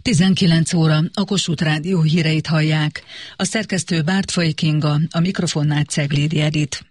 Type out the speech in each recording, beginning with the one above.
19 óra, a Kossuth Rádió híreit hallják. A szerkesztő Bártfai Kinga, a mikrofonnál Ceglédi Edit.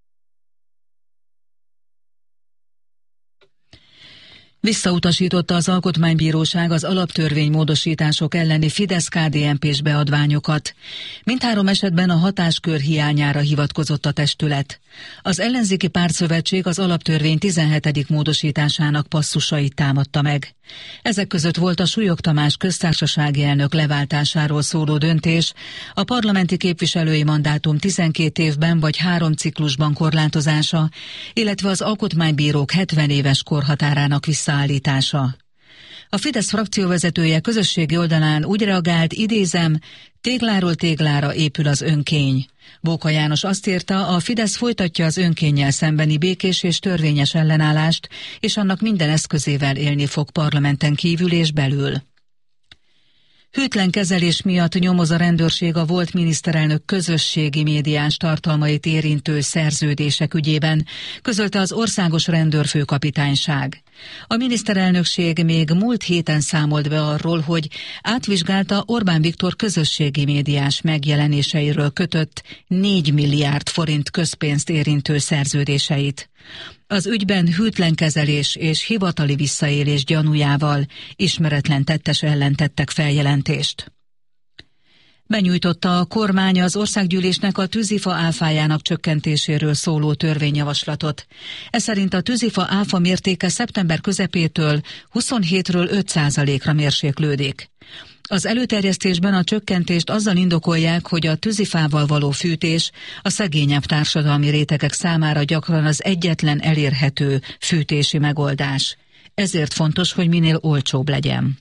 Visszautasította az Alkotmánybíróság az alaptörvénymódosítások elleni Fidesz-KDNP-s beadványokat. Mindhárom esetben a hatáskör hiányára hivatkozott a testület. Az ellenzéki pártszövetség az alaptörvény 17. módosításának passzusait támadta meg. Ezek között volt a Súlyog Tamás köztársasági elnök leváltásáról szóló döntés, a parlamenti képviselői mandátum 12 évben vagy 3 ciklusban korlátozása, illetve az alkotmánybírók 70 éves korhatárának visszaállítása. A Fidesz frakcióvezetője közösségi oldalán úgy reagált, idézem, tégláról téglára épül az önkény. Bóka János azt írta, a Fidesz folytatja az önkénnyel szembeni békés és törvényes ellenállást, és annak minden eszközével élni fog parlamenten kívül és belül. Hűtlen kezelés miatt nyomoz a rendőrség a volt miniszterelnök közösségi médiás tartalmait érintő szerződések ügyében, közölte az Országos Rendőrfőkapitányság. A miniszterelnökség még múlt héten számolt be arról, hogy átvizsgálta Orbán Viktor közösségi médiás megjelenéseiről kötött 4 milliárd forint közpénzt érintő szerződéseit. Az ügyben hűtlen kezelés és hivatali visszaélés gyanújával ismeretlen tettes ellen tettek feljelentést. Benyújtotta a kormány az országgyűlésnek a tűzifa áfájának csökkentéséről szóló törvényjavaslatot. Ez szerint a tűzifa áfa mértéke szeptember közepétől 27-ről 5%-ra mérséklődik. Az előterjesztésben a csökkentést azzal indokolják, hogy a tűzifával való fűtés a szegényebb társadalmi rétegek számára gyakran az egyetlen elérhető fűtési megoldás. Ezért fontos, hogy minél olcsóbb legyen.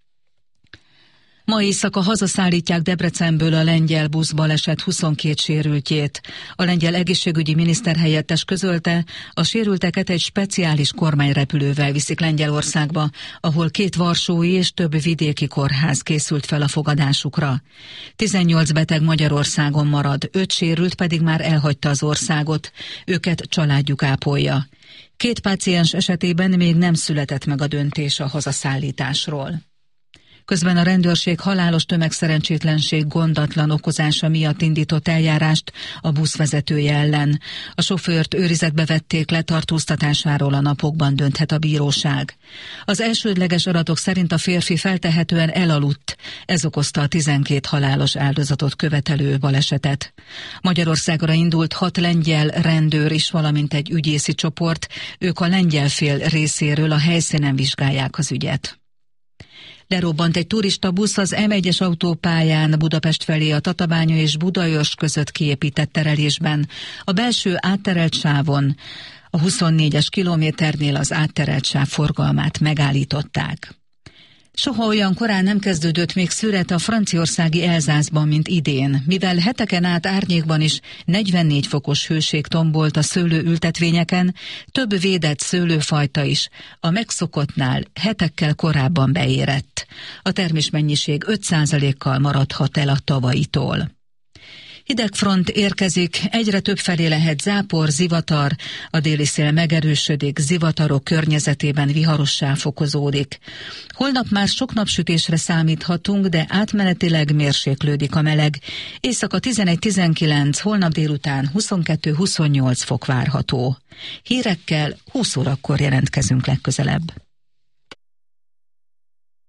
Ma éjszaka hazaszállítják Debrecenből a lengyel buszbaleset 22 sérültjét. A lengyel egészségügyi miniszterhelyettes közölte, a sérülteket egy speciális kormányrepülővel viszik Lengyelországba, ahol 2 varsói és több vidéki kórház készült fel a fogadásukra. 18 beteg Magyarországon marad, 5 sérült pedig már elhagyta az országot, őket családjuk ápolja. 2 páciens esetében még nem született meg a döntés a hazaszállításról. Közben a rendőrség halálos tömegszerencsétlenség gondatlan okozása miatt indított eljárást a buszvezetője ellen. A sofőrt őrizetbe vették, letartóztatásáról a napokban dönthet a bíróság. Az elsődleges adatok szerint a férfi feltehetően elaludt, ez okozta a 12 halálos áldozatot követelő balesetet. Magyarországra indult 6 lengyel rendőr is, valamint egy ügyészi csoport, ők a lengyel fél részéről a helyszínen vizsgálják az ügyet. Lerobbant egy turistabusz az M1-es autópályán Budapest felé a Tatabánya és Budaörs között kiépített terelésben. A belső átterelt sávon, a 24-es kilométernél az átterelt sáv forgalmát megállították. Soha olyan korán nem kezdődött még szüret a franciaországi Elzászban, mint idén, mivel heteken át árnyékban is 44 fokos hőség tombolt a szőlőültetvényeken, több védett szőlőfajta is a megszokottnál hetekkel korábban beérett. A termésmennyiség 5%-kal maradhat el a tavalyitól. Hidegfront érkezik, egyre többfelé lehet zápor, zivatar, a déli szél megerősödik, zivatarok környezetében viharossá fokozódik. Holnap már sok napsütésre számíthatunk, de átmenetileg mérséklődik a meleg. Éjszaka 11-19, holnap délután 22-28 fok várható. Hírekkel 20 órakor jelentkezünk legközelebb.